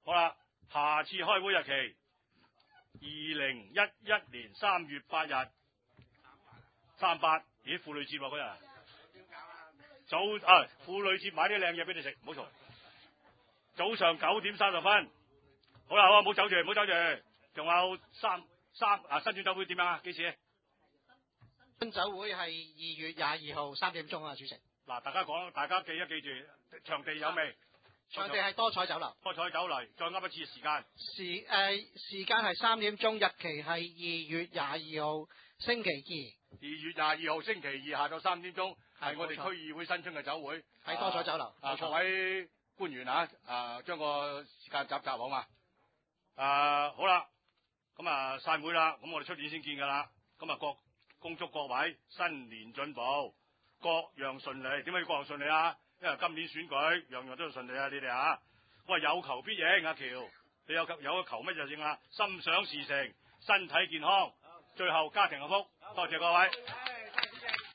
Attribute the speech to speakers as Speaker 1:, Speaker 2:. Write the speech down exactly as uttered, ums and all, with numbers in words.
Speaker 1: 好啦，下次開會日期二零一一年三月八日，三八，咦，婦女節喎嗰日。早啊，婦女節買啲靚嘢俾你食，唔好嘈。早上九點三十分，好啦，好，唔好走住，唔好走住，仲有三三啊，新春酒會點樣啊？幾時？
Speaker 2: 新酒會係二月廿二號三點鐘啊，主席。
Speaker 1: 嗱，大家講，大家記一記住，場地有未？
Speaker 2: 場地係多彩酒樓。
Speaker 1: 多彩酒樓，再噏一次時間。
Speaker 2: 時誒、呃、時間係三點鐘，日期係二月廿二號星期二。
Speaker 1: 二月廿二號星期二下晝三點鐘，係我哋區議會新春嘅酒會。
Speaker 2: 喺多彩酒樓。
Speaker 1: 啊，各位官員啊，啊，將個時間集集好嘛？啊，好啦，咁啊散會啦，咁我哋出年先見㗎啦。咁啊，各恭祝各位新年進步，各樣順利。點解要各樣順利啊？因為今年選舉樣樣都要順利啊！你哋啊，我話有求必應，阿喬，你有有個求乜就應啦，心想事成，身體健康，最後家庭幸福。多謝各位。